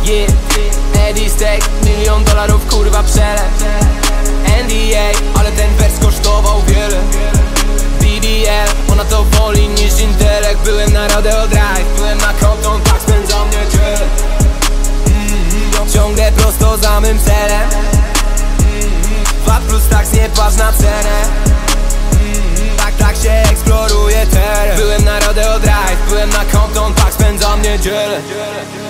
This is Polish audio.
Yeah, Eddie Steak, $1 000 000 kurwa przelew. NDA, ale ten wers kosztował wiele. BBL, ona to woli niż intelekt. Byłem na Rodeo Drive, byłem na Compton, tak spędzam niedzielę. Ciągle prosto za mym celem. VAT plus tax, nie patrz na cenę. Tak się eksploruje teren. Byłem na Rodeo Drive, byłem na Compton, tak spędzam niedzielę.